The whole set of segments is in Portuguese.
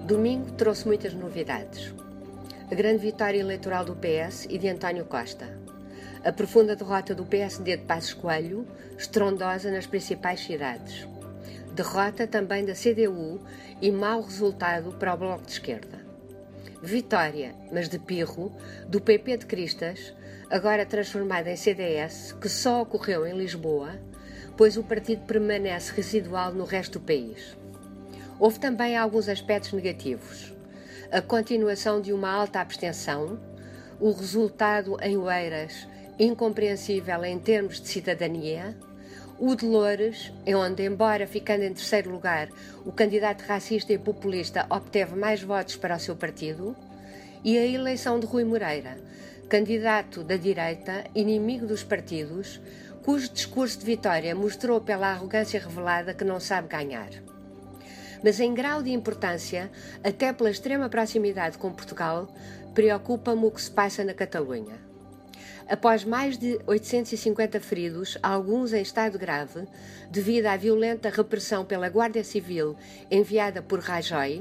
Domingo trouxe muitas novidades. A grande vitória eleitoral do PS e de António Costa. A profunda derrota do PSD de Passos Coelho, estrondosa nas principais cidades. Derrota também da CDU e mau resultado para o Bloco de Esquerda. Vitória, mas de pirro, do PP de Cristas, agora transformado em CDS, que só ocorreu em Lisboa, pois o partido permanece residual no resto do país. Houve também alguns aspectos negativos. A continuação de uma alta abstenção, o resultado em Oeiras incompreensível em termos de cidadania, o de Loures, onde, embora ficando em terceiro lugar, o candidato racista e populista obteve mais votos para o seu partido, e a eleição de Rui Moreira, candidato da direita, inimigo dos partidos, cujo discurso de vitória mostrou pela arrogância revelada que não sabe ganhar. Mas em grau de importância, até pela extrema proximidade com Portugal, preocupa-me o que se passa na Catalunha. Após mais de 850 feridos, alguns em estado grave, devido à violenta repressão pela Guarda Civil enviada por Rajoy,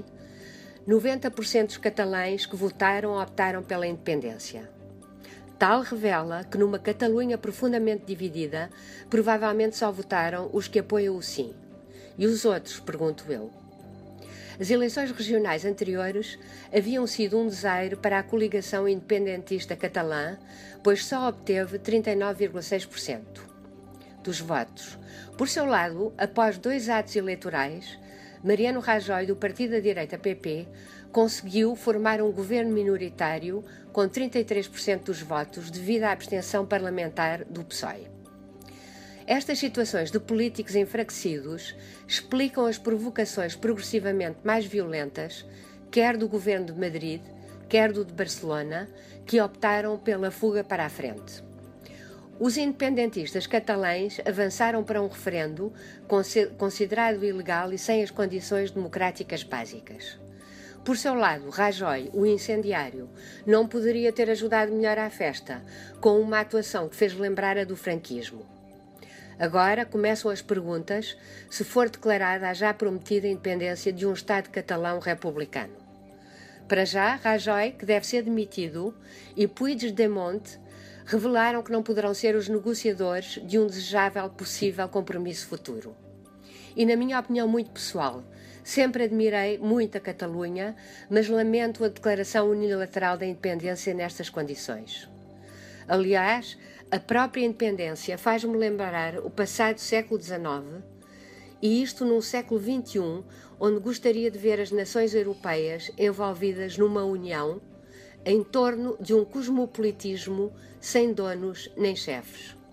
90% dos catalães que votaram optaram pela independência. Tal revela que numa Catalunha profundamente dividida, provavelmente só votaram os que apoiam o sim. E os outros, pergunto eu. As eleições regionais anteriores haviam sido um desaire para a coligação independentista catalã, pois só obteve 39,6% dos votos. Por seu lado, após 2 atos eleitorais, Mariano Rajoy, do partido da direita PP, conseguiu formar um governo minoritário com 33% dos votos devido à abstenção parlamentar do PSOE. Estas situações de políticos enfraquecidos explicam as provocações progressivamente mais violentas, quer do governo de Madrid, quer do de Barcelona, que optaram pela fuga para a frente. Os independentistas catalães avançaram para um referendo considerado ilegal e sem as condições democráticas básicas. Por seu lado, Rajoy, o incendiário, não poderia ter ajudado melhor à festa, com uma atuação que fez lembrar a do franquismo. Agora começam as perguntas se for declarada a já prometida independência de um Estado catalão republicano. Para já, Rajoy, que deve ser demitido, e Puigdemont revelaram que não poderão ser os negociadores de um desejável possível compromisso futuro. E na minha opinião muito pessoal, sempre admirei muito a Catalunha, mas lamento a declaração unilateral da independência nestas condições. Aliás, a própria independência faz-me lembrar o passado século XIX, e isto num século XXI, onde gostaria de ver as nações europeias envolvidas numa união em torno de um cosmopolitismo sem donos nem chefes.